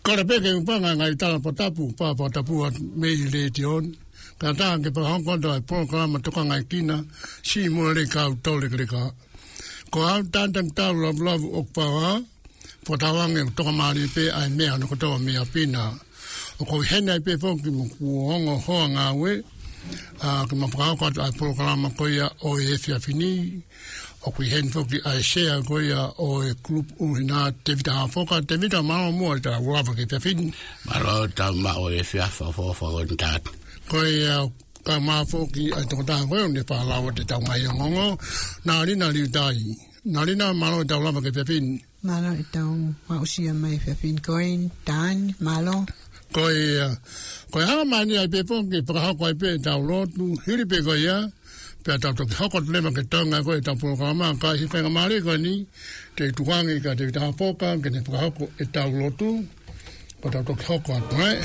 Kora peke upanga ngai tala potapu me le tion. Kata ke pa Hong Kong dai programa toka ngai kina si mo le ka tole le ka. Ko au tantang tau love okpa potawange toka mali pe ai me ano ko me apina. O ko hena pe fo ki mo hongo ho nga we ke ma pa ko ai programa ko ya o e fini. O kui hen foki ai share ko ya o e club una David Hafoka David ma mo ta wava ke fin maro ta ma o e fia fo ntat ko ya ka ma foki ai to ta ko ne pa la o te ta mai ngongo na li dai na li na ma ta wava ke fin malo ta ma o si mai fin coin dan malo ko ya ma ni ai pe foki pa ko ai pe ta lo tu hiri pe ko ya Peta to hokot lema ke tonga ko ta programa ka hi fenga mari ko ni te tuangi ka te ta foka ke ne hoko e ta lotu peta to hokot right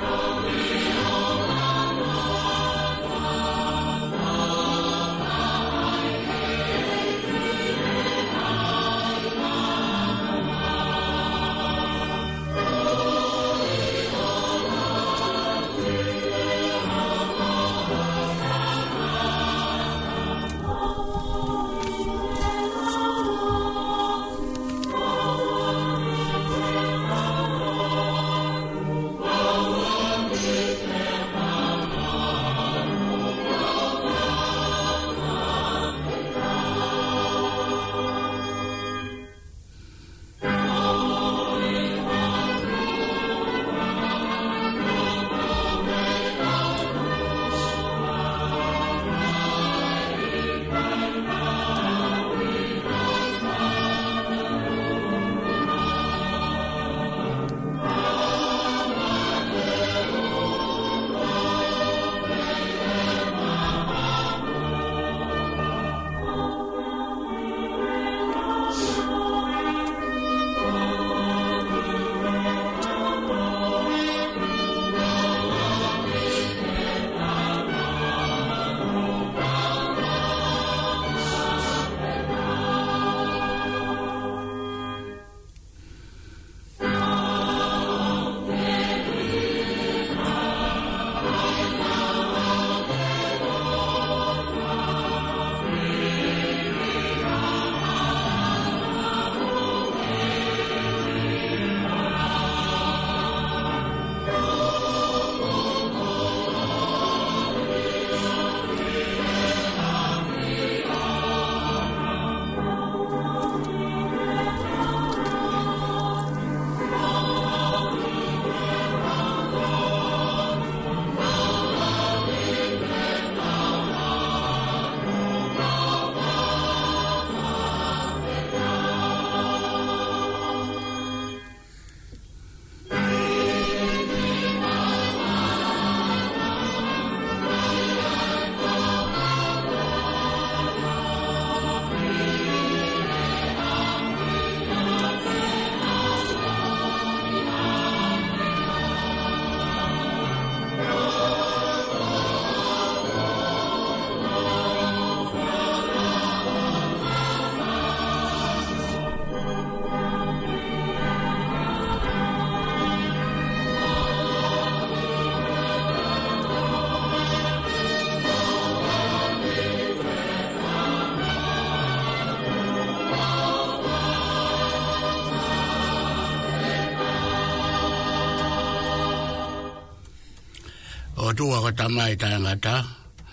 o tua ka tamai tangata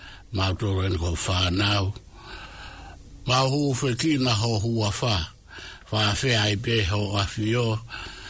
ma to ren ko fa now ma hu fe kina ho hua fa fe ai be ho afio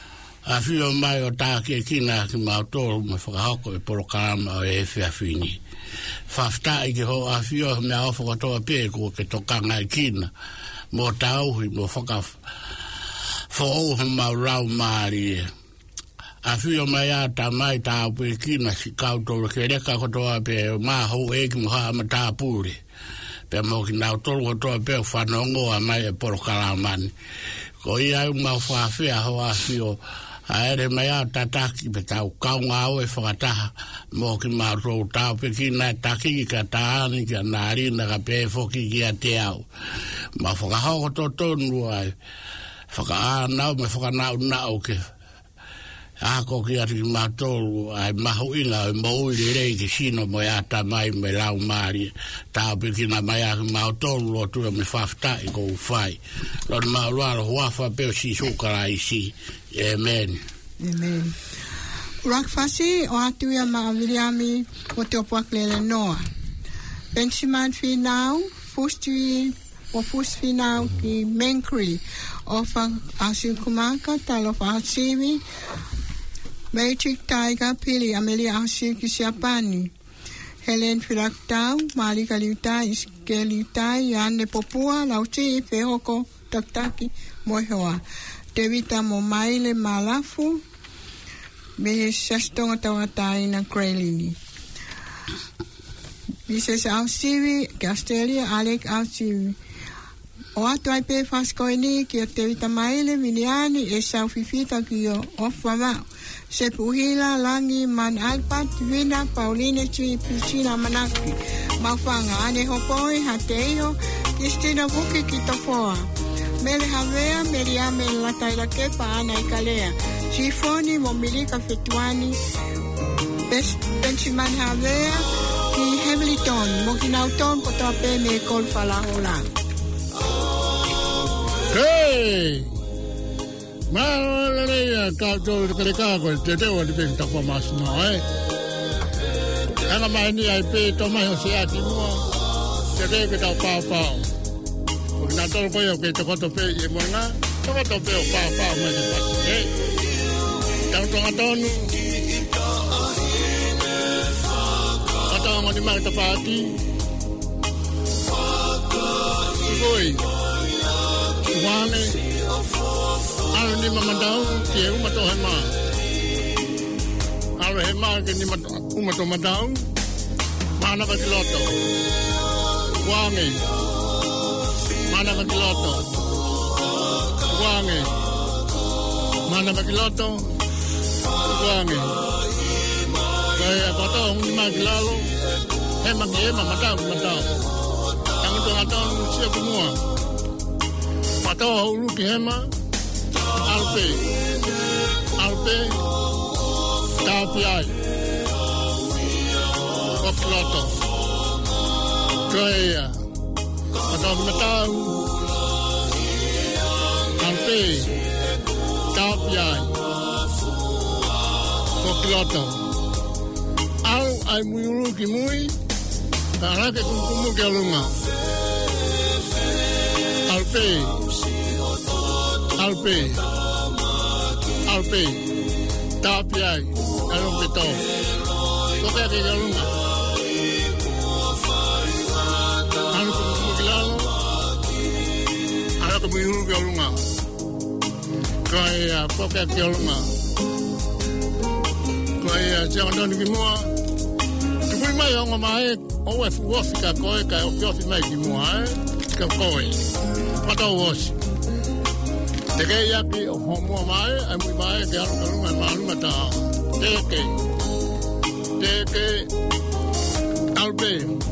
mai o ta ke kina ki ma to me fa ha ko por kama e fe afini fa sta i ho afio me ha fo to pe ko ke to kanga kina mo tau hi mo fa ka fo ho ma rau mari afio mai ata mai ta pe kina si ka to ke re ka ko to pe ma ho e ki mo ha ma ta puri pe mo ki na to to pe fa no ngo mai por kama ko ia ma fa fe ho afio aere mai ata ki pe tau ka nga o e fa mo ki ma ro ta pe ki na ta ki ka ta ni ka na ri na ka pe fo ki ki ate au ma fo ka ho to nu ai fo ka na me fo ka na o ke a ko ki ati matolu ai mahuinga mo i rei ki sino mo ya ta mai me lau mari ta pikina mai a matolu lo tu me fafta i ko fai lo ma lo ho fa pe si su kara isi amen amen rak fasi o atu ya ma Williami o te opakle noa Benjamin Finau fusti o fusti Finau ki Menkri o fa asin kumaka talo fa simi Matrix Tiger Pili Amelia Ashi Kisiapani Helen Filaktau Malika Liuta Iskelita Yanne Popua Lauti Feoko Taktaki Mohoa Devita Momaile Malafu Me Sastonga Tawatai na Krelini Mrs. Ausivi Castelia Alec Ausivi O atu ai pe faskoini ki o Devita Maile Viniani e Saufifita ki o Ofama Se puhila langi man alpat vina Pauline Chui Piscina Manaki Mafanga ane hopoi hateio Kistina Vuki Kitofoa Mele havea meriame lataila kepa ana ikalea Sifoni momilika fetuani Benjamin havea ki Hamilton Mokinauton kotape me kolfala hola Hey! Malaleya ka to ka ko te o de ben ta ko mas no ana mai ni ai pe to mai se ati mo te ke ta pa o na to ko yo ke to ko to pe e mo na to ko to pe o pa ma de pa ta to ga to nu ata mo ni ma ta pa ti Oi Wane Alo ni mamandau ki e umato hema Alo hema ki ni umato mandau Mana ka kiloto Wange Mana ka kiloto Wange Mana ka kiloto Wange Kaya koto ni magilalo Hema ki hema mandau Tangan tu ngatau siya kumua Patawa hulu ki hema Alpe Tapiai Kokloto Kaya Atau metau Alpe Tapiai Kokloto Au ai muyuru ki mui Karena ke kumkumu ke alunga Alpe Tapiai Alung beto Kote ke alunga Anu kumukilalo Anu kumuyuru ke alunga Kaya kote ke alunga Kaya siang doni kimua Kipui mai onga mai Owe fuwafika koe kai opiofi mai kimua Ka koe Pata uosi Teke yaki o homo mai, ai mui mai ke alu kalunga malunga ta. Teke Alpe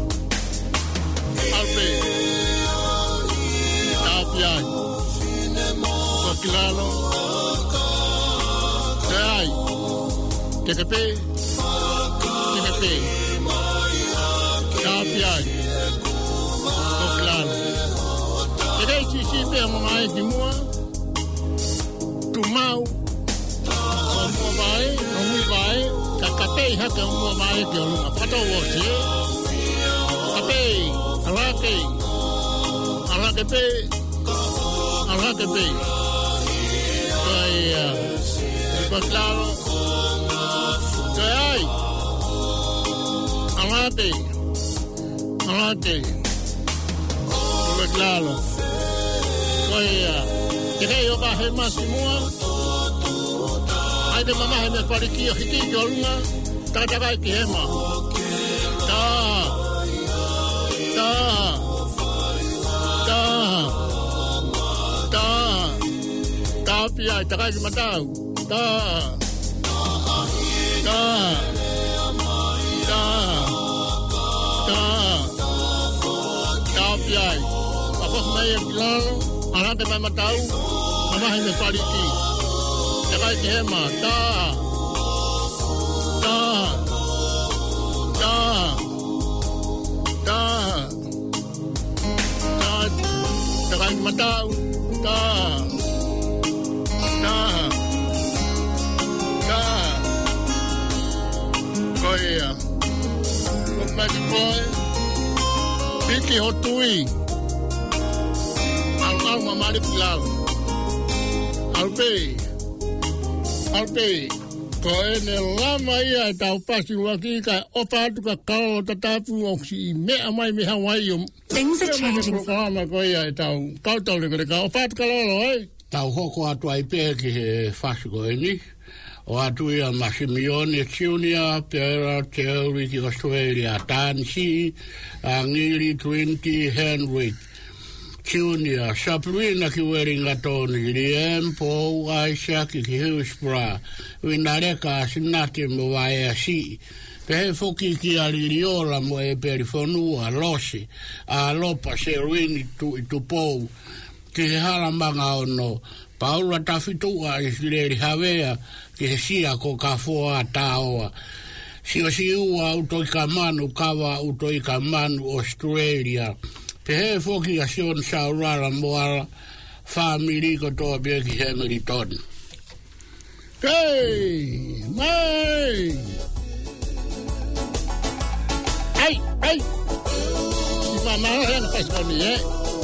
Tapiai Kokilalo Teai Tekepe Tapiai Kokilalo Teke si pe mai di mua Tumau Omo vai, omo vai Kakapei haka omo vai Ke olunga pato wosi Kapei Alake Kaya Koklaro Kaya Alake Koklaro Kaya Kaya yoka hema simua Aide mama heme pariki hiki jolunga Takakai ki hema Tapiai takai ki matau Tapiai Apa semaya bilal Anak teman matau Mama heme pariki Takai ki hema Tau, ta. Koia. Maki koe. Piki ho tui. Al mamari pilau. Alpe. Koe ne lama ia e tau pasi waki ka opa atu ka kao tatapu o si mea mai me Hawaii o. Things are changing. Koe ia e tau kautau le kore ka opa atu ka lolo ai. Tau hoko atu ai pēr ki he whasi koe ni. O atu ia Masimione Junior, Pera Teori ki Australia, Tansi, Ngiri 20, Henry Junior, Sabrina ki Weringa Tony, Liam, Paul, Isaac ki Hillsborough, Winareka Sinati mo vai asi. Pehe foki ki aliriola mo e perifonua, Losi, a lopa se ruini tu pou, ki he haramanga ono, Paula tafitua isleri havea, ki he sia ko ka foa taoa. Siua utoi ka manu kawa utoi ka manu Australia. Pehe foki a sion saurara moara family ko toa bia ki Hamilton. Hey, mai! Ai! Mama hena faz comigo,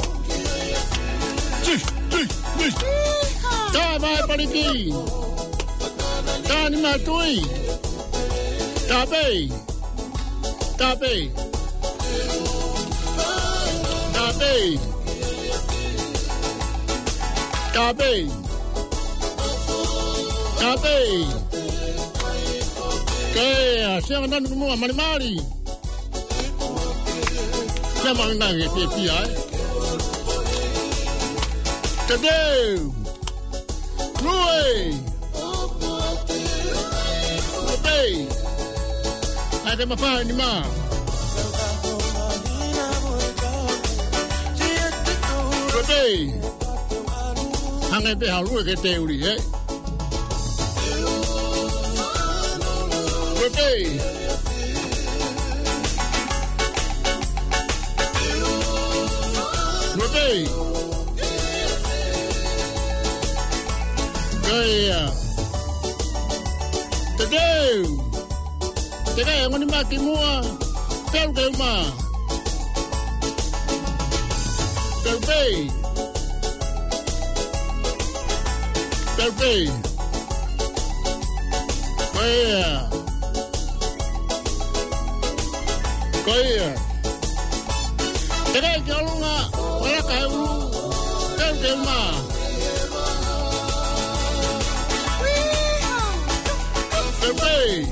Tá, vai para aqui. Tá, anima tui. Tá bem. Tá bem. Tá bem. Tá bem. Tá bem. Que assim andando como uma marimari. Chama ainda que ai. Tadeu. Rui! Bem! Ada apa ni ma? Bem! Hangai be halu ke te uri eh. Bem! Bem! Gaya. Tadeu, ngoni maki mua. Pel ma. Pel. Gaya. Tadeu jalunga. Wala kayu. Pel ma. Hey!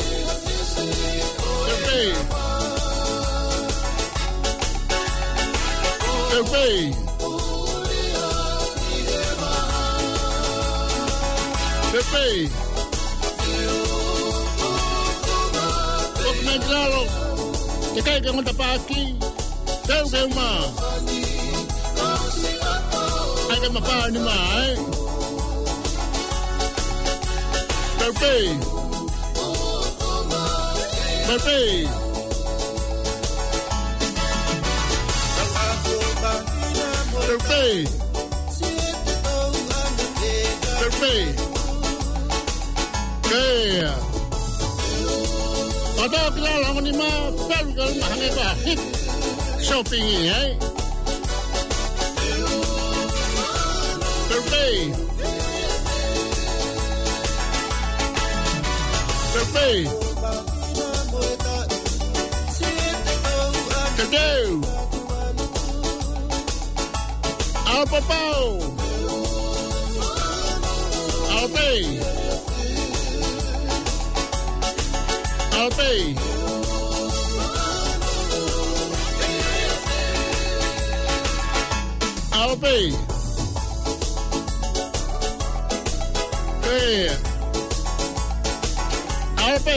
Kok claro. Te cae que monta pa aquí. Teu ma. Ai que ma pa ni ma, eh. Pepe. Yeah. Ada kelala ni ma pel kalau mahane ba hit shopping eh. Pepe. Tadeu. Al papau. Alpe. Yeah. Alpe.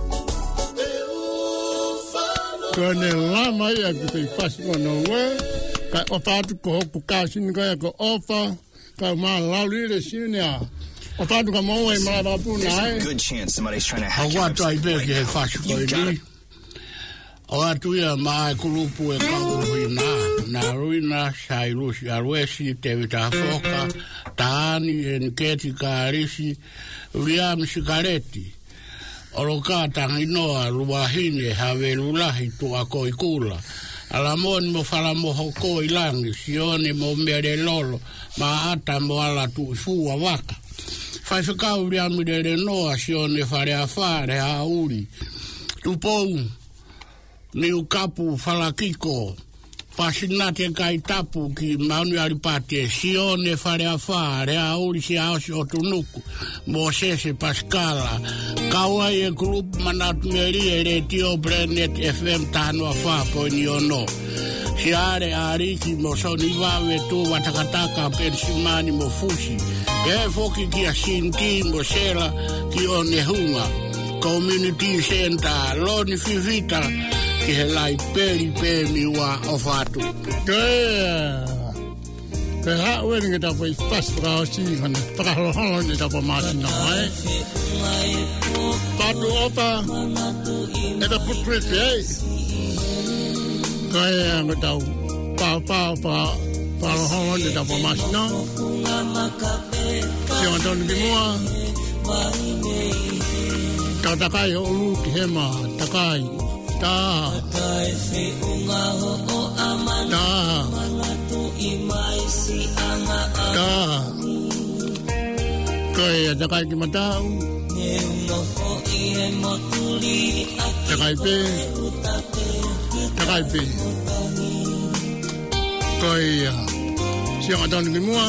Kone lama ia ki te pasi kono we. Ka ofa atu ko hoku kāsini kaya ko ofa. Ka maa lauli re sinia. Ofa atu ka maua i maraba puna ai. There's a good chance somebody's trying to hack your identity. O atu ia maa kulupu e kauru hui nā. na ruina sairusi arwesi te vita foka taani en keti kaarisi Liam Sigareti oroka tanginoa ruahine havelulahi tua koikula alamoni mo falamo hoko ilangi sione mo mere lolo ma ata mo ala tu fua waka fai fikau Liam de noa sione fare afare a uri tupou ni ukapu falakiko Pasinate kai tapu ki mauni alipate sione fare afare a uri si aosi o tunuku mo sese Pascala kawai e group manatmeri e retio Brenet FM tano afa po ni ono si are ariki mo soni vave tu watakataka pensimani mo fusi e foki ki asinti mo sela ki one hunga community center loni fivita ki he lai peri mi wa ofatu. Ke ha weni kita po fast pra si kan pra holo ni ta po masina ai. Patu opa. Eta putret ai. Kaya ngata pa holo ni ta po masina. Si on di moa. Takai o lu ki hema takai. Da kaya takai ki matau takai pe kaya siang ada ni mua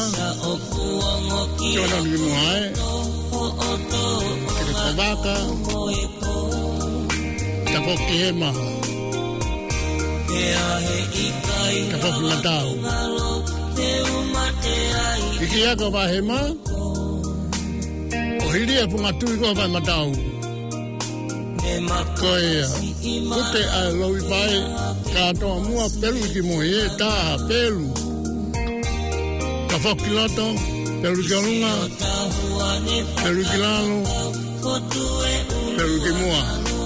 kita kobaka tapok kihema tapok matau ikia ko ba hema o hilia pungatu ko ba matau koia kute a lowi pai ka to mua pelu ki moe ta pelu tapok kiloto pelu galunga pelu kilalo pelu ki mua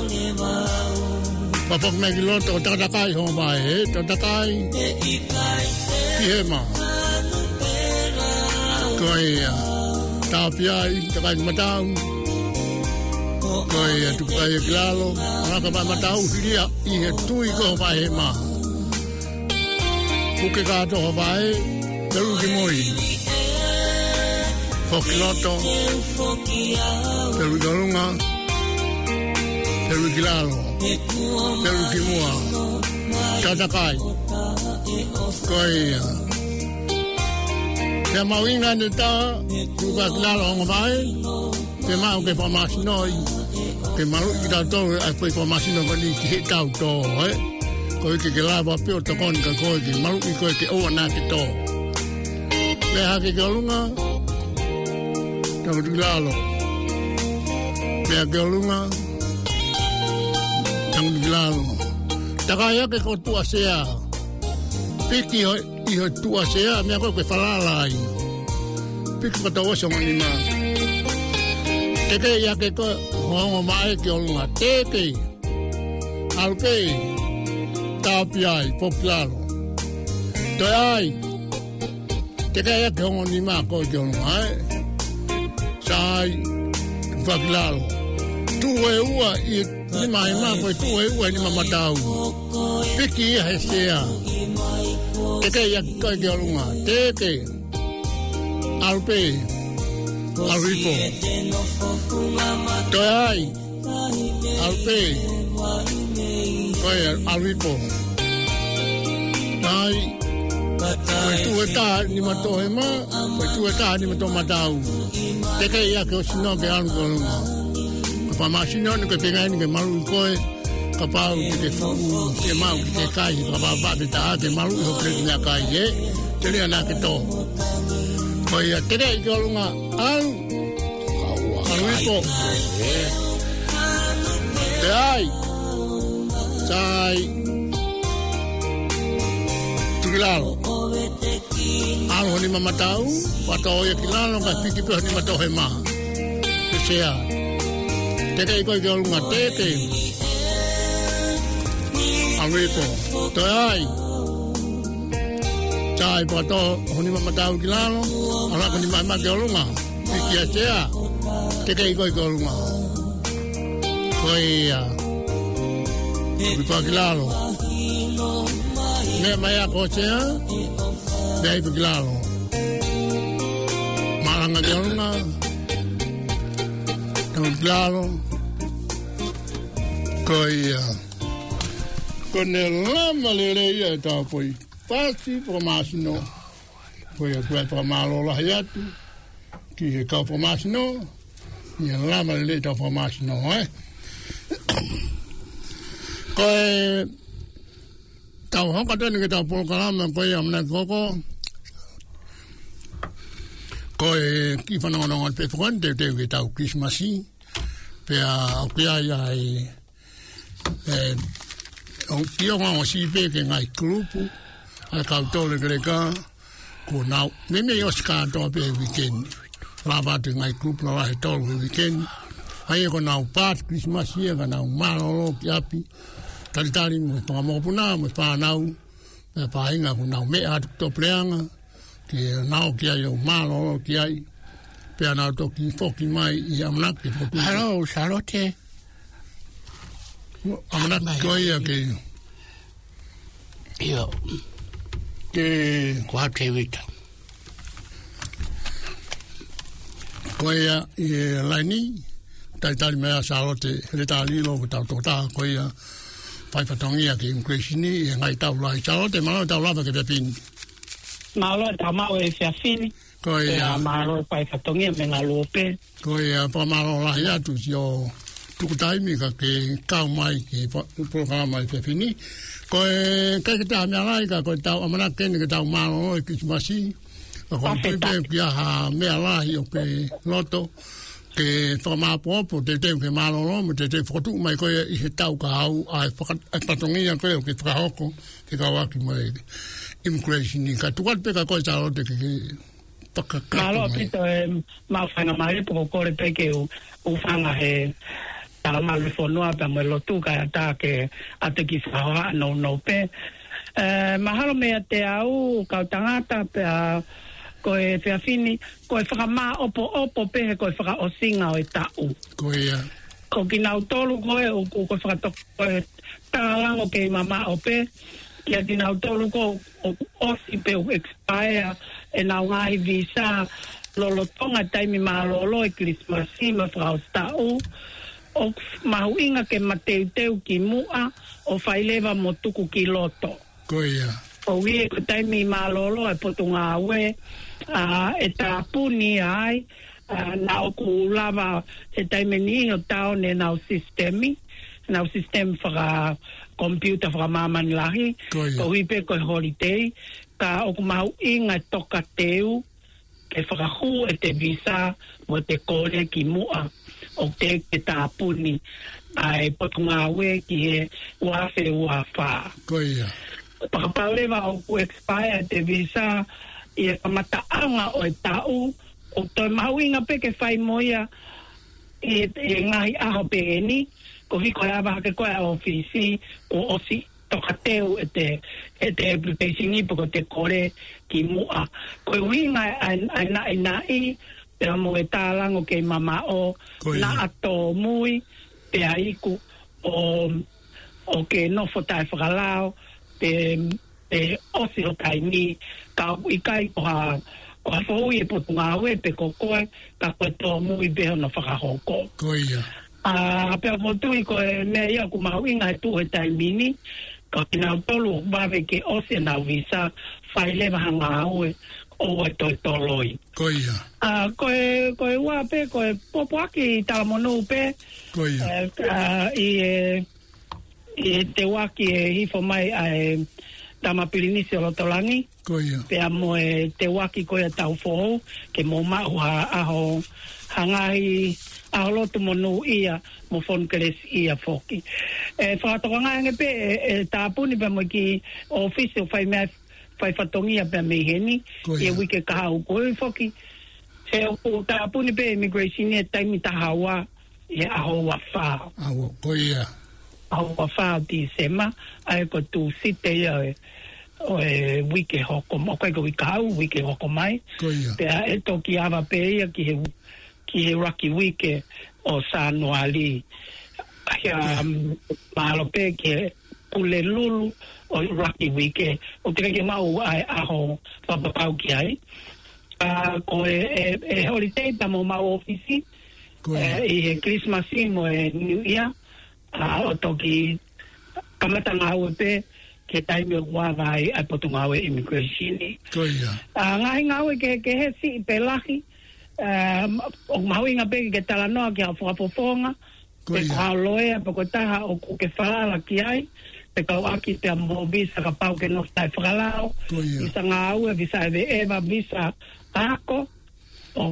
Papok me kiloto tatakai ho mai tatakai kihema koia tapia takai matau koia tukai klalo raka ba matau hilia I he tui ko ba hema puke ka to vai pelu ki moi fokiloto pelu galunga pelu kilalo pelu kimua tatakai koia te mawinga ni ta tuka kilalo ngomai te mau ke pamasnoi te malu kita to ai pe pamasno ni ki tau to ko ki kilaba pe to kon ka ko ki malu ko ki o na ki to le ha ki galunga to kilalo le galunga tang kilalo takaya ke ko tu asea piki I tu asea me ko ke falalai piki ko to so manima teke ya ke ko ho mai ke olunga teke alke tapiai popular to ai teke ya ke ho ni ma ko ke olunga sai faklaro tu e ua I ni mai ma ko tu e ua ni mama tau piki hesea teke ya ko ke olunga teke alpe Alripo Toy Alpe Toy Alripo Nai tu eta ni mato ema tu eta ni mato matau teke ya ko sino be an ko pa masino ni ko pega ni ke malu ko ka pa ke fu ke mau ke kai pa ba ta ke malu ko pre ni kai ye tele na ke to Oya teke ko lunga al Alripo Ai sai Kilalo Alo ni mama tau Pato ya kilalo ka piki pe ni mato hema Kesea Teke ko lunga teke Alripo Ai tai poto honi mama tau kilalo ala ko ni mama ke olunga kia tea te kei koi ko olunga koi ko kilalo me mai a ko tea dai ko kilalo malanga ke olunga to kilalo koi con lama le ia ta poi pasi promasino poi a quattro malo la hiatu ki e ka promasino ni lama le ta promasino ko tau ho ka tani ke ta programa ko ia mna koko ko ki fa no pe fronte te ke ta Christmasi pe a kia ia o pio ma o si pe ke ngai grupo a ka tole greka ko nau me o ska to pe weekend la ba te ngai grupo la he tole weekend ai ko nau pat Christmas ia ga nau malo piapi tali mo pa mo puna mo pa nau pa inga ko nau me a to pleanga ke nau kia yo malo kia pe na to ki foki mai i amna ke hello Charlotte amna koia ke io ke qualche vita koia e lani tai me a Charlotte le tali lo ta koia pai patongia ke incresini e ngai tau lai Charlotte malo tau lava ke pepin malo ta mau e fiafini koia malo pai patongia me ngalope koia pa malo la ya tu yo tu taimi ka ke kau mai ke programa mai pepini ko ke ta me lai ka ko tau amana ken ke tau malo e Christmasi ko pe ke ha me lai o ke loto ke toma popo te ke malo mo te fotu mai ko i tau ka au ai patongia ko ke trahoko ke ka wa ki mai immigration ni ka tu pe ka ko ta te ke malo pito ma fana mai po ko le pe ke u fanga he tala malu fonua pa mo lotu ka ta ke ate ki fa no pe mahalo me te au ka tangata pe ko e fiafini ko e fa ma opo pe ko e fa o singa o tau ko ia ko kinau tolu ko e ko fa to tala o ke mama o pe kia kinau tolu ko o si pe expire e na ngai visa lolo tonga taimi malolo e Christmasi ma fa tau o mahuinga ke mateu ki mua o faileva motuku ki loto. Koia. O wie ko taimi malolo e potunga awe e tapuni ai na o kulava e taimi ni o tau ne na o sistemi whaka computer whaka mamani lahi. Koia. O hipe ko holiday ka o mahuinga toka teu ke whakahu e te visa mo te kore ki mua. O te tapuni ai potunga we ki he wafe wafa. Koia. Pakapauleva o ku expire te visa i e kamataanga o e tau o toi mahuinga peke whai moia e ngahi aho peeni ko hiko e awa hake koe a ofisi o osi toka teu e te application i poko te kore ki mua. Koe winga ai nai pera mo e tālango kei mama o na ato mui pe aiku o ke nofo tai whakalao pe osi o tai ni ka ikai ko ha fōi e potunga awe pe kokoe ka koe tō mui beho na whakahoko. Koia. Pea motui ko e mea ia ku mahuinga e tu e tai mini ka kina tolu wawe ke osi na visa whailewa hanga awe o e toi toloi. Koia. Koe ua pe, koe popoaki tala monu pe. Koia. I te waki e hifo mai a tama pirinisi o lotolangi. Koia. Pea mo e te waki koe tau fohou, ke mo mahu aho hangahi aho lotu monu ia, mo fonkeres ia foki. Whakatokangaange pe, tāpuni pe mo ki ofisi o whai mea fai fatongia pe me heni e wike ka hau koe foki se o tāpuni pe immigration e taimi tahawa e aho wafa aho koia aho wafa di sema ai ko tu site ia o e wike hoko mo kai ko wikau wike hoko mai te e toki ava pe ki he Rocky Wike o Sanuali ya malo pe ke pule lulu o Rocky Wike o te ke mau ai aho papau ki ai ko e holiday tamo mau ofisi e Christmas mo e New Year o toki kamata ngau pe ke taime wa vai a Portugal immigration ngai ngau ke he si pelahi o mahuinga pe ke talanoa ki a whakapofonga pe kauloea pe kotaha o ke whalala ki ai pe kauaki te amo visa ka pau ke nostai whakalao visa ngau visa eva visa tako o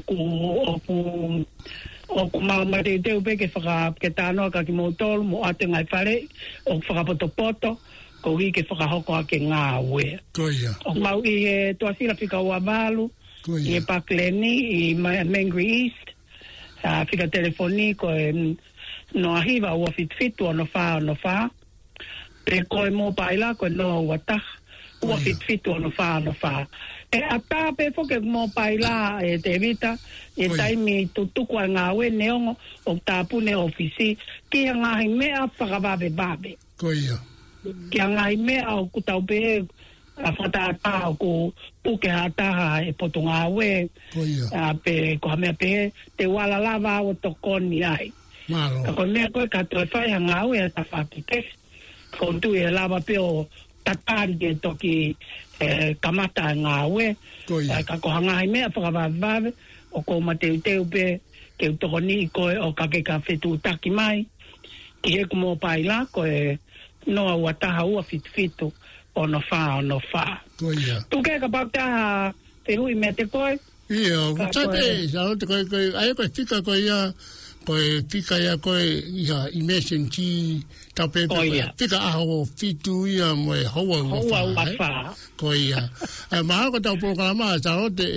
ku maumate teu pe ke tanoa ka ki motolu mo ate ngai whare o whakapotopoto ko hi ke whakahoko a ke ngā ue o mau i e tuasira whika ua malu i e Pakleni i Mangere East whika telefoni ko e noa hiva ua fitfitu ono wha pe ko e mō paila ko e noa ua taha ua fitfitu ono wha e ata pe foke mō paila e te vita e taimi tutuku a ngā ue neongo o tāpune ofisi ki a ngahi mea whakawawe babe ki a ngai mea o kutau pe a whataata o ku puke hataha e potunga we pe ko hamea pe te wala lava o tokoni ai ka ko mea koe ka toi whai a ngau e ta whakite ko tu e lava pe o tatari ke toki kamata a ngau e ka ko hangai mea whakawawave o ko mateu pe ke utokoni koe o kake ka whetu taki mai ki he kumo paila koe noa ua taha ua fitfitu ono wha. Tu ke ka paktaha te hui me te koe? Ia, tape, sao te koe, aia koe whika koe ia, koe whika ia koe ia emergency, tau pepe koe, whika aho fitu ia moe hoa ua wha. Koe ia. Maha ko tau programa, sao te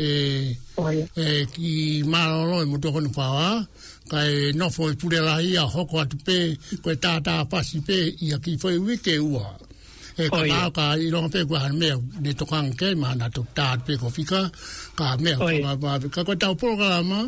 ki maroro e mutokonu whawa, kai nofo i purelahi a hoko atu pe, koe tātā pasi pe, ia ki whai wike ua. E ka nāo ka i ronga pe kua han mea, ne tokang ke, maha nā tok tāt pe ko whika, ka mea, ka koe tau programa,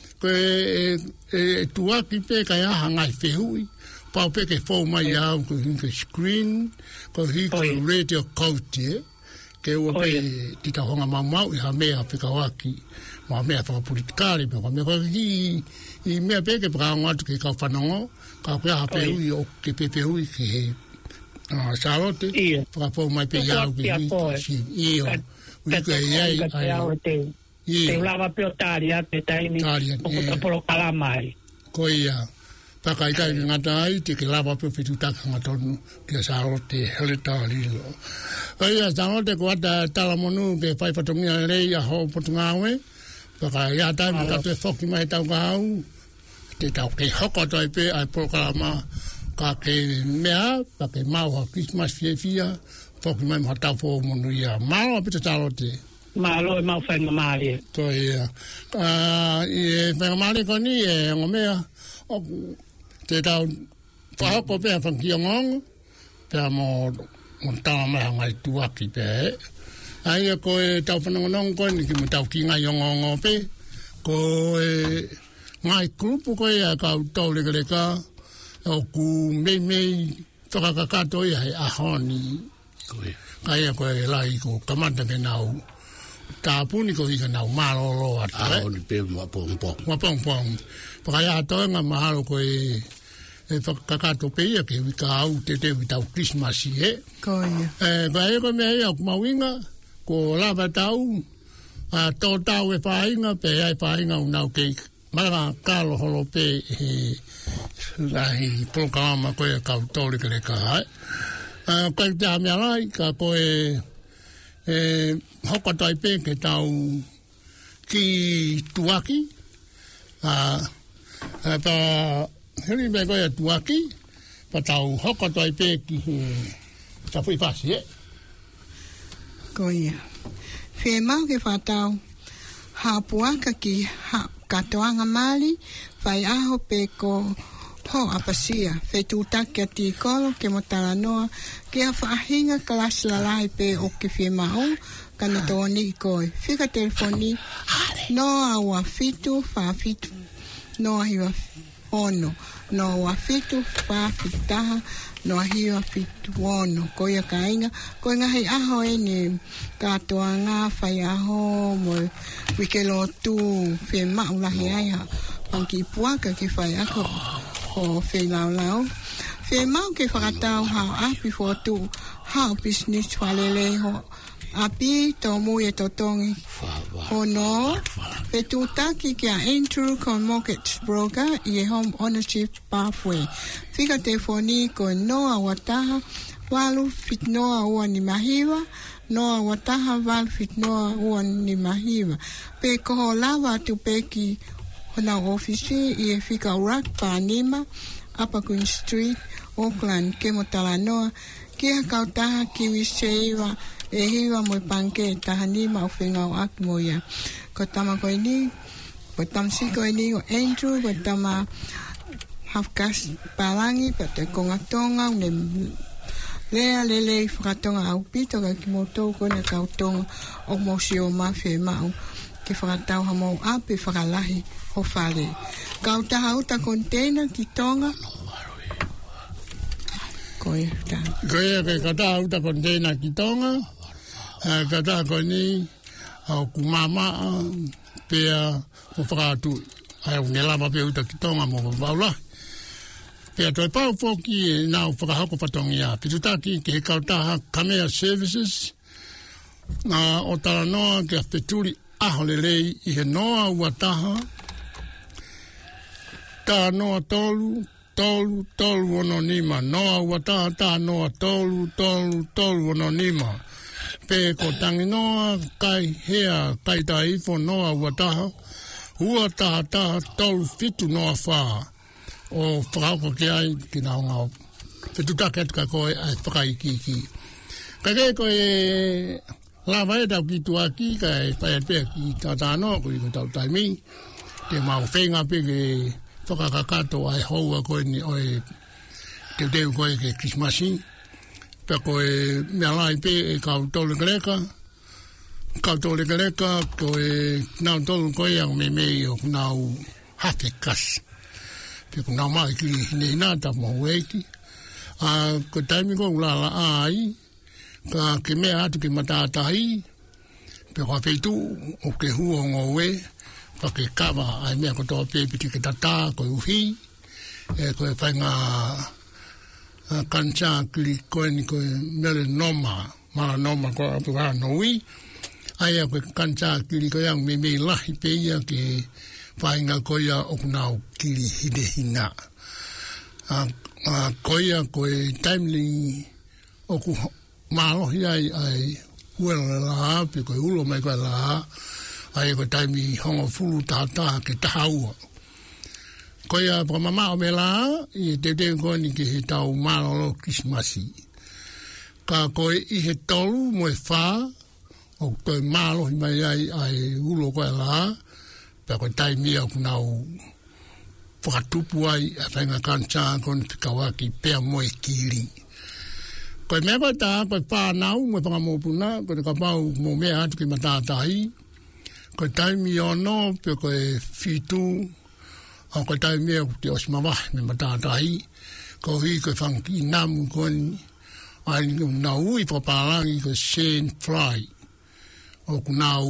koe tuaki pe kai aha ngai whehui, pau pe ke whau mai au, koe hinka screen, koe hinka radio coach, ke ua pe tita honga mau i ha mea whikawaki, ma mea whakapolitikari, mea koe i mea pe ke pakaongo atu ke kau whanongo, ka koe aha pehui o ke pepehui ke he Sarote, whakapau mai pe iau ke hi, iyo, wika iei, te ulava peo tāri ate taini, o kutaporo kalamai. Ko ia, paka i tai ngata ai, te ke lava peo whitutaka ngatonu, ke Sarote, heleta lilo. Ko ia, Sarote ko ata talamonu, ke whaifatongia rei a ho potungawe, paka ia tai me katoe whoki mai tau ka hau, te tau ke hoko toi pe ai proklama, ka ke mea, pa ke mau ha Christmas fia, whoki mai maha tau fō monu ia. Malo apita Sarote. Malo e mau whainga maari. Ko ia. I whainga maari ko ni e ngomea, te tau whahoko pēa whankia ngongo, pēa mō tāma mai ngai tuaki pēa. Ai e ko e tau whanongonongo ko ni ki mo tau ki ngai ngongo pē, ko e ngai kurupu ko ia ka utau leka o ku mei whakakakato ia he ahoni. Kai e ko e lai ko kamata ke nau. Tāpuni ko hika nau maroro atu. Ahoni pe mapongpong. Mapongpong. Pakai atoenga mahalo ko e whakakato pe ia ke wika au te witau Christmas e. Ko ia. Kai e ko mea ia kumawinga ko lava tau. Tō tau e whainga pe ai whainga unau ke maranga kālo holo pe rahi programa koe kau tōre kere ka hai. Koe te hamea rai, ka koe hoko tai pe ke tau ki tuaki. Pa heri me koe tuaki, pa tau hoko tai pe ki tawhi pasi e. Ko ia. Whe mau ke whatau, hapuaka ki katoanga mali, whai aho pe ko Ho apasia, whetūtaki a tīkolo ke mo talanoa, ke a whaahinga kalas lalai pe o ke whi mau, kana tōni i koe. Whika telefoni, noa ua fitu, whaafitu, noa hiwa ono, noa ua fitu, whaafitaha, noa hiwa fitu ono. Koia ka inga, koe ngahi aho e ni katoa ngā whai aho, mo wike lotu, whi mau lahi aiha, panki puaka ki whai ako. O whi lau lau. Whi mau ke whakatau hao api whotu hao business whalele ho api tō mui e tō tongi. Ho no, whi tūtaki ki a Andrew ko Mortgage Broker i e Home Ownership Pathway. Whika te whoni ko noa wataha walu fit noa ua ni mahiwa, noa wataha walu fit noa ua ni mahiwa. Pe koho lawa tu peki Hona ofisi i e whika urak Pānima, Upper Queen Street, Auckland, ke mo talanoa, ki ha kautaha kiwi seiwa, e hiwa mo panke tahanima o whenga o aki mo ia. Ko tama koe ni, ko tamsi koe ni o Andrew, ko tama hafkas palangi, pa te kongatonga, ne lea lele i whakatonga au pito, ka ki mo tau kone kautonga, o mo si o mawhi mau, ke whakatau ha mo api whakalahi. O whare. Kau taha uta container ki tonga. Koe ta. Koe ke kata uta container ki tonga. Kata koe ni au kumama pea o whakatu. Ai o ngelama pea uta ki tonga mo waula. Pea toi pau poki nau whakahako patongia. Pitutaki ke kau taha Kamea Services. O Taranoa ke a peturi aho lelei i he noa ua taha. Tā noa tolu ono nima. Noa ua tā noa tolu ono nima. Pe ko tangi noa kai hea kai taifo noa ua taha. Ua taha tolu fitu noa whaa. O whakauka ki ai ki nao ngau. Whetutake atu ka koe ai whakaiki. Ka kei koe lawa e tau ki tuaki kai pai pia ki tā noa koe ko tau taimi. Te mau whenga pe ke whakakakato ai houa koe ni oi te teu koe ke Christmasi. Pea koe mea lai pe e kau tolu kaleka. Kau tolu kaleka koe nau tolu koe ang me mei o nau hake kasi. Pea ko nau mai ki hine ina ta mo weiki. Ko taimi ko ulala ai. Ka ke mea atu ki matatahi. Pea koe peitu o ke hua ngowe. Pake kawa ai mea kotoa pepiti ke tata, koe uhi, koe whainga kancha kili koe ni koe melanoma koe apu hanoi. Aia koe kancha kili koe ang me lahi peia ke whainga koe okunau kili hidehina. Koe timely oku maalohi ai huela la pe koe ulo mai koe la ai ko taimi hongo fulu tata ke tahaua. Koia pa mama o me la, i te koe ni ki he tau malolo Christmasi. Ka koe i he tolu mo e wha, o koe malo hi mai ai ulo koe la, pa koe taimi au kunau whakatupu ai a whainga kancha koe ni pikawaki pea mo e kiri. Koe mea koe tā, koe pānau mo e whangamopuna, koe te kapau mo mea atu ki matātahi, koe taimi ono, pe koe fitu, o koe taimi e te osmawahi me matātahi, ko hi koe whanki namu koe ni, ai nau i papalangi koe sand fly, o kunau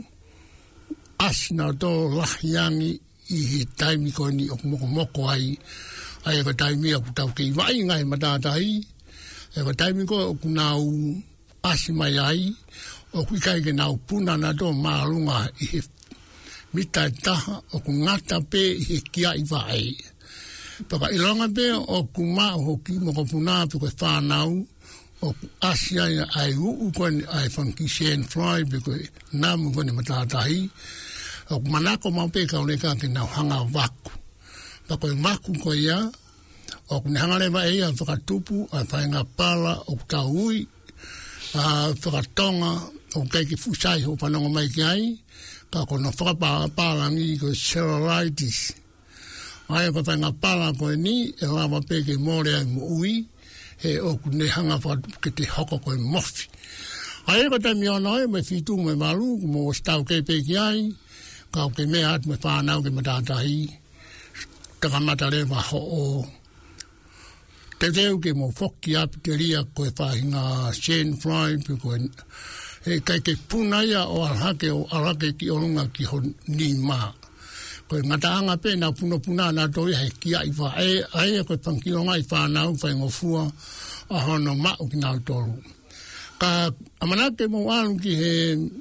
asina to lahiangi i he taimi koe ni o moko ai koe taimi e kutau ki vai ngai matātahi, koe taimi koe o kunau asimai ai, o kuikai ke nau puna na to maalunga i he mitai taha o ku ngata pe i he kia i vai. Paka ilonga pe o ku maa hoki mo ko puna pe koe whanau o ku asia ai uu koe ai whanki sand fly pe koe namu koe ni matātahi. O ku manako mau pe kauneka ke nau hanga waku. Paka koe waku koe ia o ku ni hangarewa e ia whakatupu ai whainga pala o ku tau ui whakatonga o kei ki fusai ho panonga mai ki ai, ka kono whakapālangi ko cellulitis. Ai ko tanga pala ko ni e lava pe ke more ai mo ui e o ne hanga fa ke te hoko ko mofi. Ai ko te mi ona me fitu me malu mo stau ke pe ki ai ka ke me at me fa na ke mata tai ka mata le va ho o te teu ke mo foki ap te ria ko e whahinga Shane Fry ko e kai ke punaia o alhake ki orunga ki ho ni ma ko ngataanga pe na puna na toi he ki ai va ai ko pankilonga i whanau whai ngofua a hono ma o ki nau toru ka amanake mo alu ki he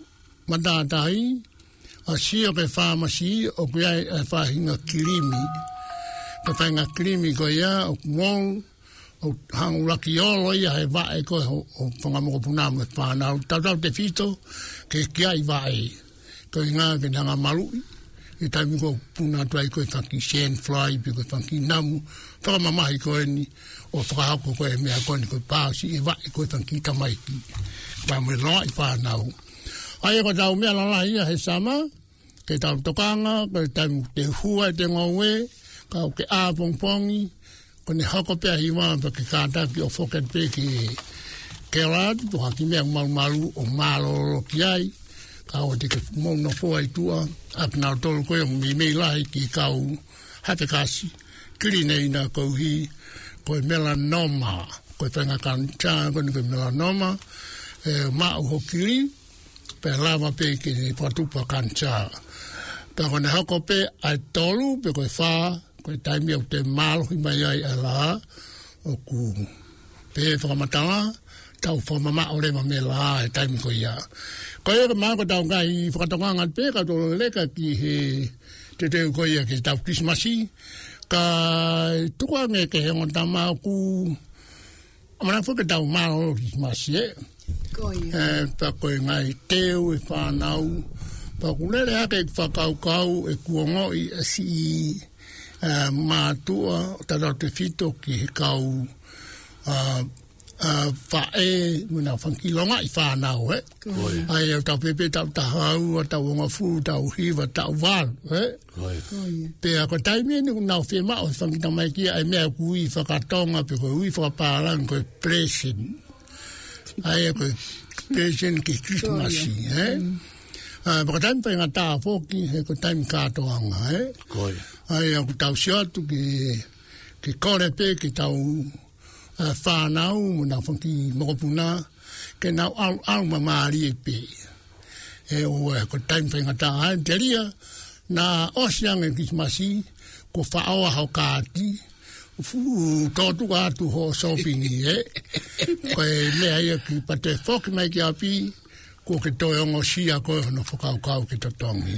matatai a sio ke pharmacy o ki ai whahinga kirimi ka whahinga kirimi ko ia o kumong o hang raki olo ia he vae ko o whangamoko puna mo whanau tau te fito ke kia i vae ko i ngā ke hanga marui e taimi ko puna tuai ko i whaki Shane Fly pi ko i whaki namu whakamamahi ko e ni o whakahako ko e mea ko ni ko i pāsi e vae ko i whaki tamaiki wa me loa i whanau ai ko tau mea lala ia he sama ke tau tokanga ko i taimi te hua te ngowe ka o ke a pongpongi ko ne hako pe hiwa pa ke kata ki o foket pe ki kerad to haki me malu o malo ki ai ka o te ke mo no fo ai tua ap na tol ko mi me lai ki kau hate kasi kiri nei na ko hi ko melanoma ko tenga kancha ko ni melanoma ma o kiri pe lava pe ki patu pa kancha pa ko ne hako pe ai tolu pe ko fa ko taimi o te malo i mai ai ala o ku pe whakamatanga tau whamama o le mamela e taimi ko ia ko ia ka maa ko tau ngai whakatonga pe ka tolo leka ki he te teo ko ia ki tau Christmasi ka tukua nge ke he ngonta maa ku amana fuka tau malo Christmasi ko ia pa ko ngai teo e whanau pa kulele hake whakau e kuongo i asi mātua tata te fito ki he kau whae muna whankilonga i whanau ai au tau pepe tau tahau tau ongafu tau hiva tau walu pe ako taimi ni unau whima o whankita mai kia ai mea kui whakatonga pe koe ui whakaparang koe present ai koe present ki Christmasi Baka taimi pai ngā tā whoki he ko taimi kātoanga ai aku tau siatu ki kore pe ki tau whanau muna whanki mokopuna ke nau au mamari e pe o ko taimi pai ngā tā te ria na osiang e Christmasi ko whaoa hau kāti tōtu atu ho shoppingi koe mea ia ki pate whoki mai ki api ko ke toi ongo sia ko no whakau ki te tongi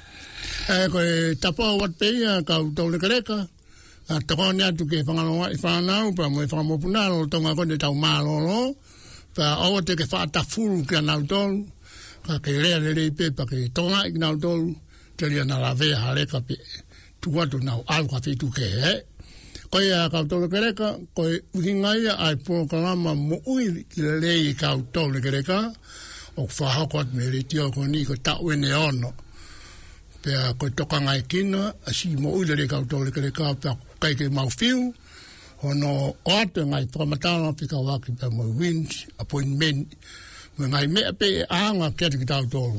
koe tapa wat pe ia kau tau lekareka takone atu ke whangalonga i whanau pa mo i whangamopunaro tonga kone tau mālolo pa awa te ke whaatafuru ki anau tolu ka ke rea rei pe pa ke tonga i nau tolu te ria na lavea hareka pe tuatu nau alu ka whitu ke koe a kau tau lekareka koe uhingaia ai proklama mo ui rei kau tau lekareka o whahakot me re tio ko ni ko tau ene ono. Pea ko toka ngai kina, asi mo ule re kau tole kere ka pea kai ke mau fiu, hono o ate ngai whakamatana pika waki pea mo wind, appointment, mo ngai mea pe aanga kia ki tau tolu,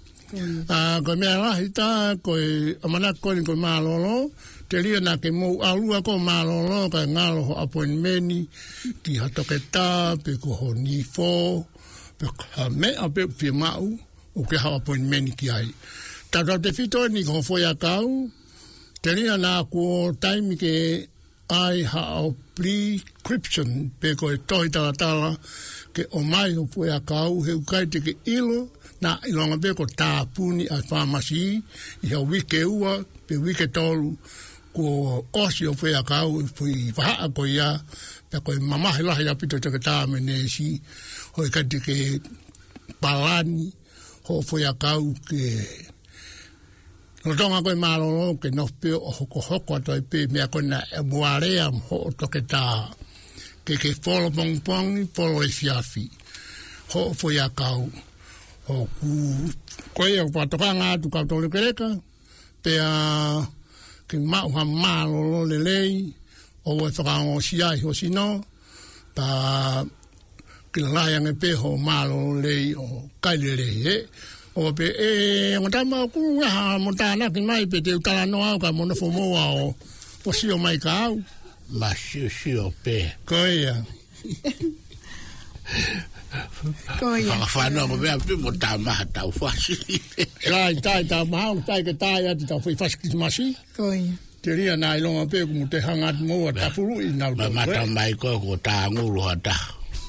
ko mea rahi tā, ko amanak koni ko mālolo, te ria na ke mou alua ko mālolo, kai ngalo ho appointment, ki hatoke tā, pe ko ho ni fo, me ape fi mau o ke ha appointment ki ai tata te fito ni ko foi a kau tenia na ko time ke ai ha prescription pe ko toi tala ke o mai o foi a kau he kai te ke ilo na ilonga be ko tapuni a pharmacy i ha wike ua pe wike tolu ko osi o foi a kau foi va ko ya pe ko mama hela ya pito te ta menesi hoi kati ke palani ho foi a kau ke no tonga koe maroro ke no pe o hoko atoi pe mea kona e muarea ho toke tā ke folo pong folo e fiafi ho foi a kau ho ku koe o patoka ngā tu kau tole kereka pe a ki mau ha malo le lei o wa whakaongo si ai ho sino pa ki la yang e pe ho malo lei o kai le lei o pe ngata ma ku ha mo ta na ki mai pe te utala no au ka mo no fomo o si o mai ka au ma si o pe ko ia Whakawhanau mo mea pe mo tā maha tau whasi. Rai, tai tā maha, tai ka tai ati tau whi whasikismasi. Koi. Te ria nā ilonga pe ku mo te hangat moa tapuru i nau tau. Ma mata mai koe ko tā nguru ha tā.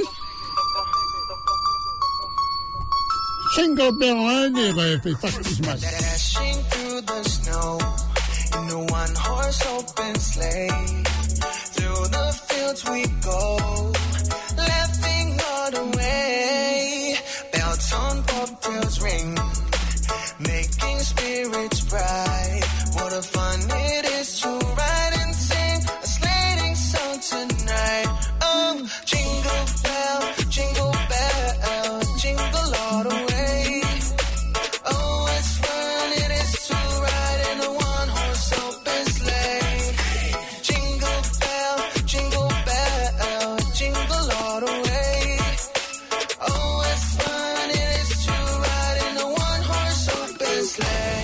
Single bell ane koe whi whasikismasi. Dashing through the snow in a one-horse open sleigh. Through the fields we go, laughing all the way. Bells on bobtails ring, making spirits bright. What a fun it is to ride and sing a sleighing song tonight. Oh, jingle bell, jingle all the way. Oh, it's fun it is to ride in a one-horse open sleigh. Jingle bell, jingle all the way. Oh, it's fun it is to ride in a one-horse open sleigh.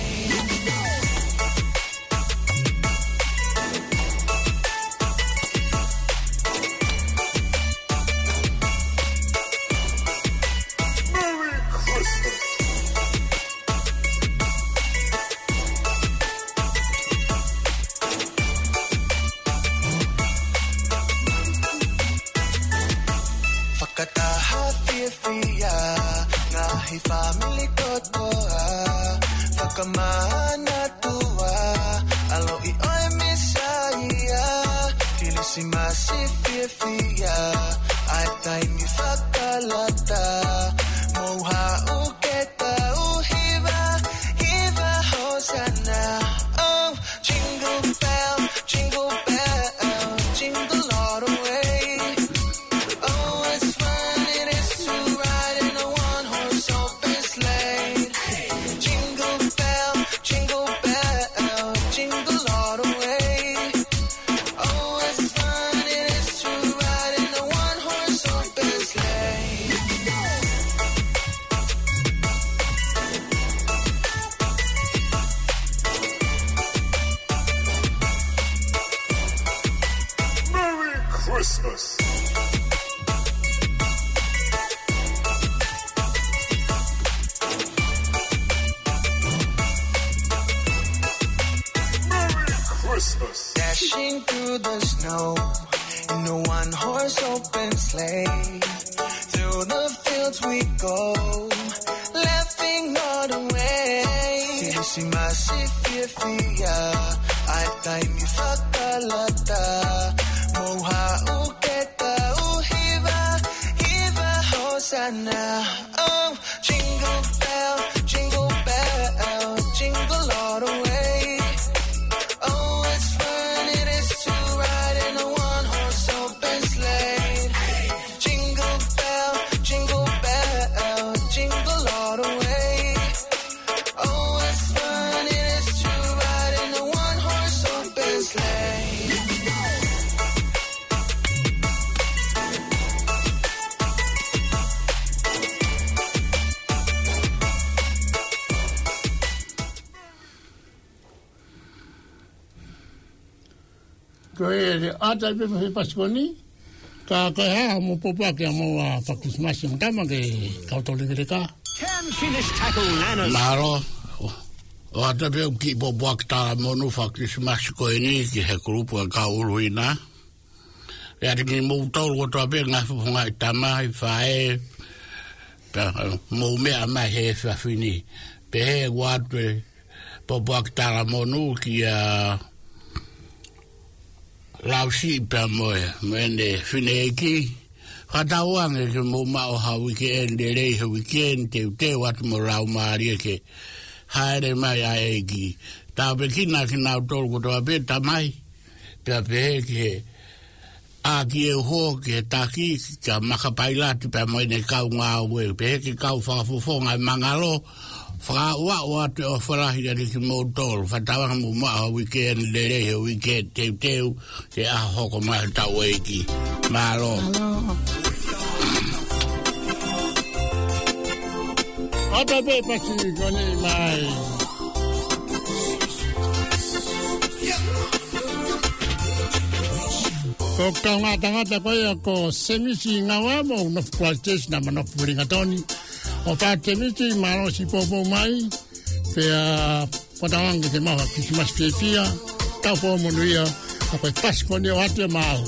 Whakataha whiawhia, ngahi family kotoa. Whakamahana tua, alo I oe misaia. Tilisi masi whiawhia, ai taimi whakalata. Moha uketa uhiwa, hiwa hosana. Oh, jingle bell, jingle all the way. Oh, it's fun it is to ride in a one-horse open sleigh. Jingle bell, jingle all the way. Oh, it's fun it is to ride in a one-horse open sleigh. Merry Christmas. Christmas. Dashing through the snow in a one-horse open sleigh. Through the fields we go, laughing all the way. Tilisi masi whiawhia, ai taimi whakalata. Moha uketa uhiwa, hiwa hosana. Oh, jingle bell, jingle all the way. Oh, it's fun it is to ride in a one-horse open sleigh. Jingle bell, jingle all the way. Oh, it's fun it is to ride in a one-horse open sleigh. Koe e ata pe whi paskoni. Ka koe ha mo popua ki a mo a whakismasi mtama ke kautole kere ka. Can finish tackle Nanas. Maro, o ata pe ki po buak tā monu whakismasi koe ni ki he grupu a ka uruina. E ati ki mou tau ko toa pe ngā whupunga I tama I whae. Mou mea mai he whawhini. Pe he watu po buak tā monu ki a lausi pe moe. Mene whine eki. Whatauange ke mou mao ha weekend e rei ha weekend te watu mo rau maari ke haere mai a eki. Tā pe kina ki nau tolu ko toa pe tamai. Pe a pe he ke a ki e ho ke taki ka makapailati pe moe ne kau ngā ue. Pe he ke kau whakafofonga mangalo Fra wa te o farahi ya ki mo tol fa tawa mo ma weekend le weekend te te a hoko ma ta weki malo Ata be pasi goni mai Ko tanga ko semisi ngawa mo no places na mano puringatoni o fa temiti maro si popo mai pe a potawang ke mawa Christmas fia ta po mo nuia a ko pasco ni o ate mau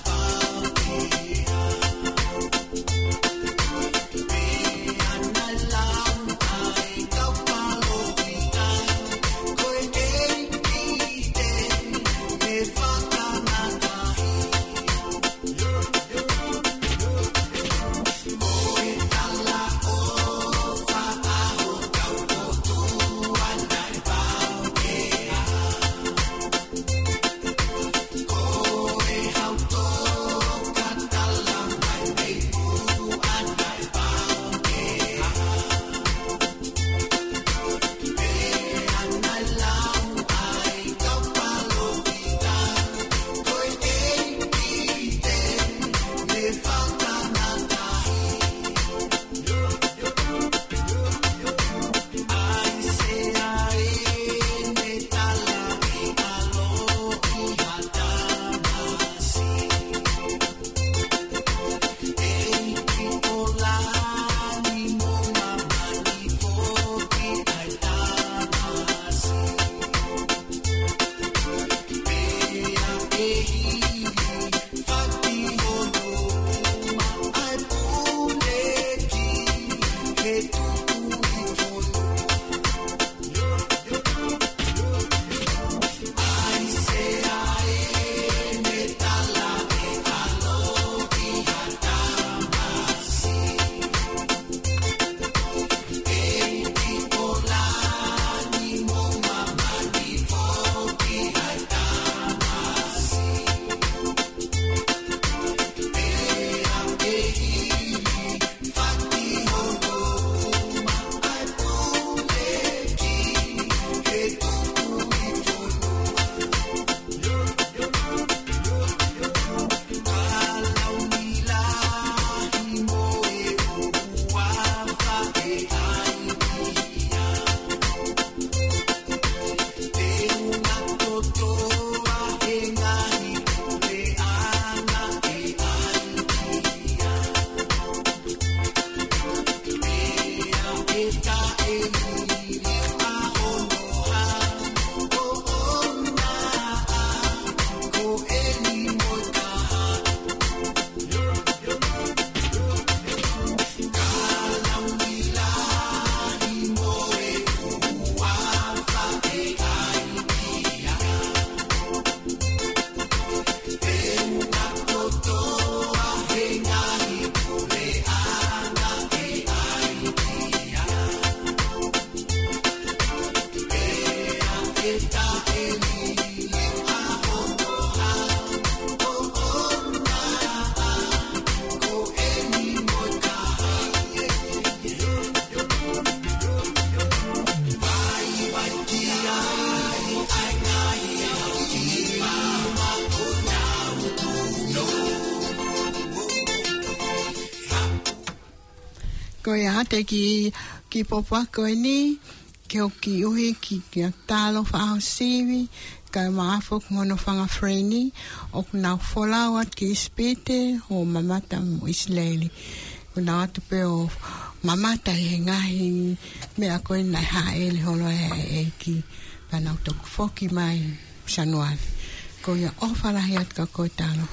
Ko ia te ki popua ko ni ke o ki uhi ki talo fa sivi ka maafok mono fanga freni o kuna fola wat ki spete o mamata mo Israeli kuna watu pe o mamata ngahi me ako na haele holo e ki pana to foki mai Januari ko ia ofala hiat ka ko talo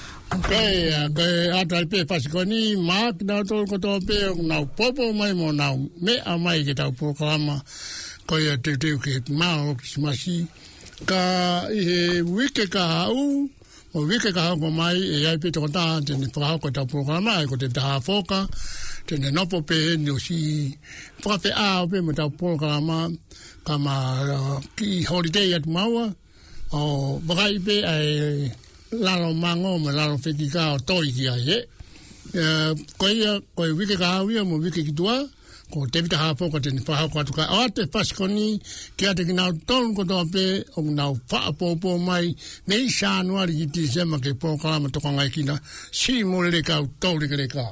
Kaya atai pe pasikoni mak na to ko to pe na popo mai mo na me amai ke tau programa kaya te ke mau smasi ka e wike ka au o wike ka ko mai e ai pe to ta te ni pa ko tau programa ko te ta foka te no po pe no si pa pe a pe mo tau programa kama ki holiday at maua o bagai pe ai lalo mango me lalo fetika o toi ki ai ko wike ka au mo wike ki tua ko te vita hapō ko te ni whaha ko atuka. O te paskoni, kia te kinau tonu ko toa pē, o nau whaapōpō mai, nei Januari ki December ke pōkalama toka ngai kina, si mo le kau tau le ka.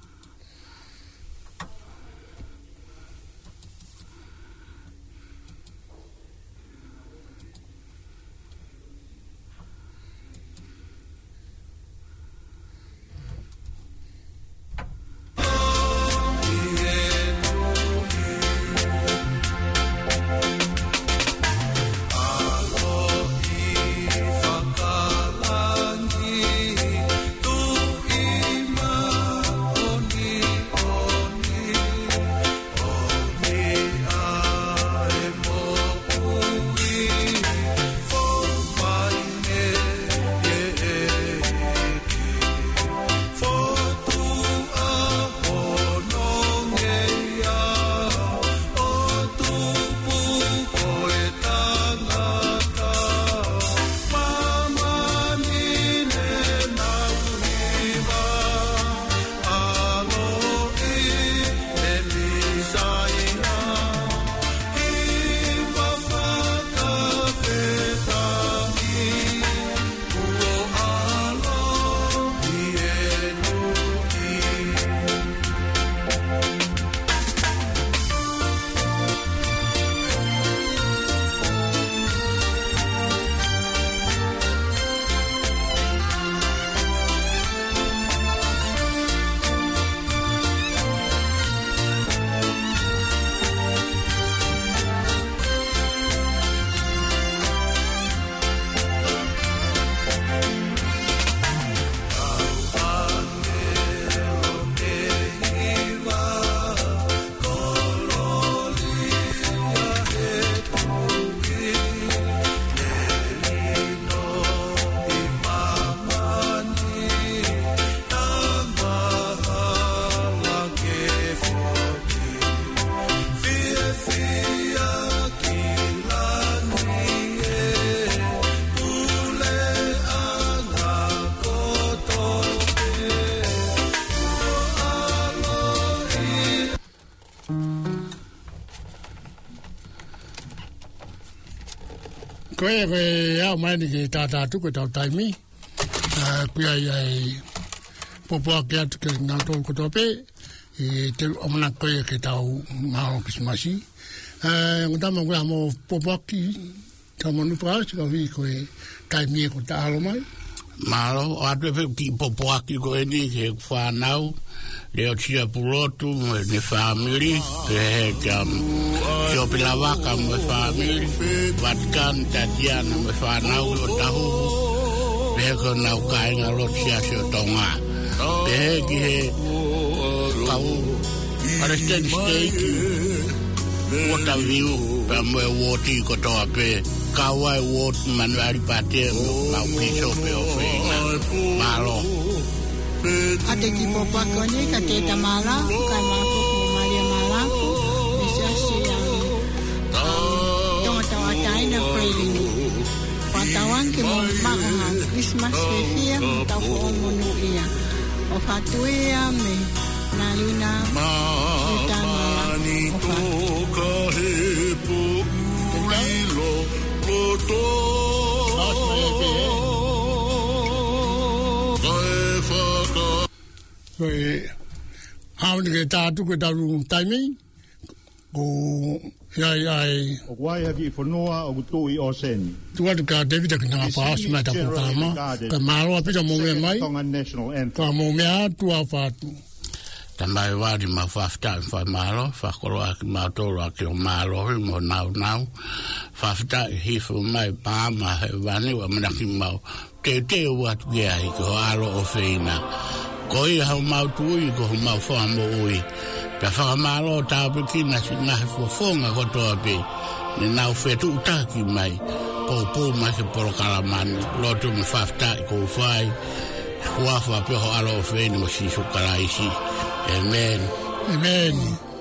Koe au mai ni ke tata tuku tau taimi. Kuia ai popoa ke atu ke ngā tō kotope. Te omana koe ke tau mao kisimasi. Ngutama koe amo popoa ki tau manu praasi ka hui koe taimi e ko ta alo mai. Malo, o atu e ki popoa ki koe ni ke whanau. Leo tia pulotu ne family ke he kio pilawaka me family Vatican Tatiana me whanau o tahu he ko nau kainga lo tia se o tonga he ki he kau Palestine State wota viu pa me woti ko toa pe kawai wot manuari pate mau kiso pe o whenga malo Ate ki popa kone ka te tamala, ka mako ko Maria Malako, e se ase tonga tawa taina prelini. Whatawan ke mo makaha Christmas fefia, tau ko omonu ia. O fatuea me nalina utamala o toka he po ulilo koto. Hauni ke tātu ke taru taimi, ko iai. O wai haki whanua o kutui o seni. Tuatu ka David ki nga paasi mai tapu kāma, ka māroa pita mōmea mai, ka mōmea tua whātu. Ta mai wādi ma whafta i whai māro, whakoroa ki mātoro a ki o mārohi mo nau. Whafta i hifu mai pāma he wani wa manaki mau. Te watu kia i ko alo o whina. Ko i hau mau tui ko hu mau wha mo ui. Pia whakamaro tāpe ki nasi ngahi whafonga kotoa pe. Ni nau whetu utaki mai. Pō mai ke poro kalamani. Lotu me whafta i ko whai. Huawha pe ho alo o whina mo sisu karaisi. Amen. Amen.